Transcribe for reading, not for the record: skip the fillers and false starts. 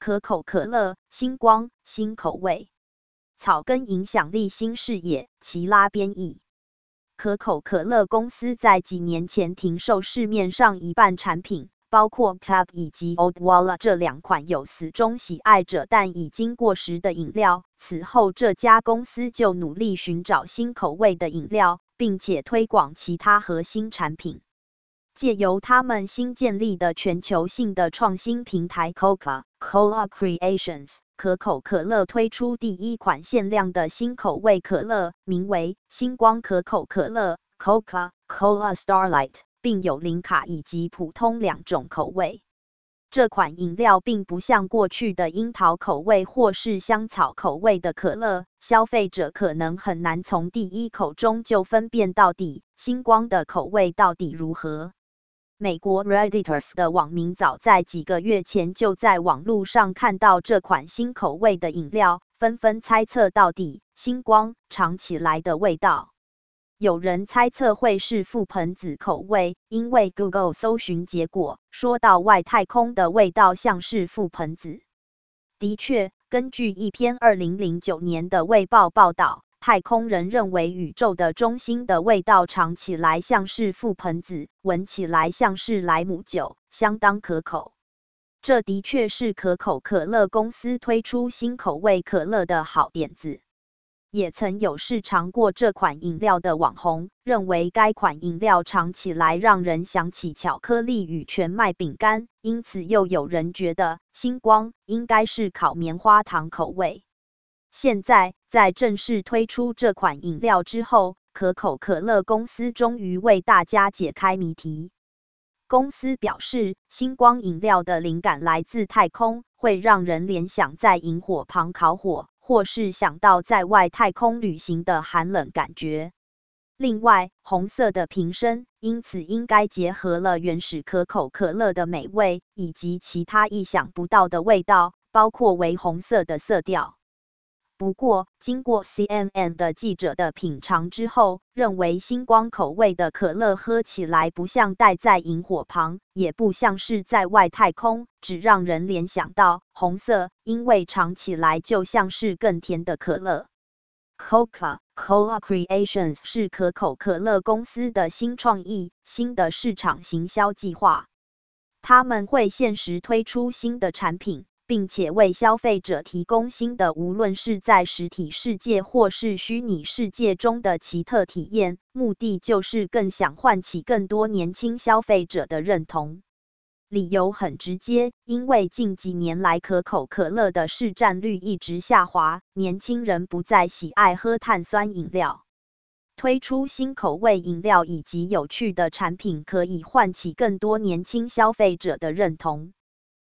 可口可乐、星光新口味。草根影响力新视野，齐拉编译。可口可乐公司在几年前停售市面上一半产品，包括 Tab 以及 Old Walla 这2款有死忠喜爱者但已经过时的饮料。此后，这家公司就努力寻找新口味的饮料，并且推广其他核心产品。借由他们新建立的全球性的创新平台 Coca-Cola Creations， 可口可乐推出第一款限量的新口味可乐，名为星光可口可乐 Coca-Cola Starlight， 并有零卡以及普通2种口味。这款饮料并不像过去的樱桃口味或是香草口味的可乐，消费者可能很难从第一口中就分辨到底星光的口味到底如何。美国 Redditors 的网民早在几个月前就在网络上看到这款新口味的饮料，纷纷猜测到底星光尝起来的味道。有人猜测会是覆盆子口味，因为 Google 搜寻结果说到外太空的味道像是覆盆子。的确，根据一篇2009年的卫报报道，太空人认为宇宙的中心的味道尝起来像是覆盆子，闻起来像是莱姆酒，相当可口。这的确是可口可乐公司推出新口味可乐的好点子。也曾有试尝过这款饮料的网红认为该款饮料尝起来让人想起巧克力与全麦饼干，因此又有人觉得星光应该是烤棉花糖口味。现在在正式推出这款饮料之后，可口可乐公司终于为大家解开谜题。公司表示，星光饮料的灵感来自太空，会让人联想在萤火旁烤火，或是想到在外太空旅行的寒冷感觉。另外，红色的瓶身，因此应该结合了原始可口可乐的美味，以及其他意想不到的味道，包括为红色的色调。不过，经过 CNN 的记者的品尝之后，认为星光口味的可乐喝起来不像待在萤火旁，也不像是在外太空，只让人联想到红色，因为尝起来就像是更甜的可乐。Coca-Cola Creations 是可口可乐公司的新创意，新的市场行销计划。他们会限时推出新的产品，并且为消费者提供新的无论是在实体世界或是虚拟世界中的奇特体验，目的就是更想唤起更多年轻消费者的认同。理由很直接，因为近几年来可口可乐的市占率一直下滑，年轻人不再喜爱喝碳酸饮料。推出新口味饮料以及有趣的产品，可以唤起更多年轻消费者的认同。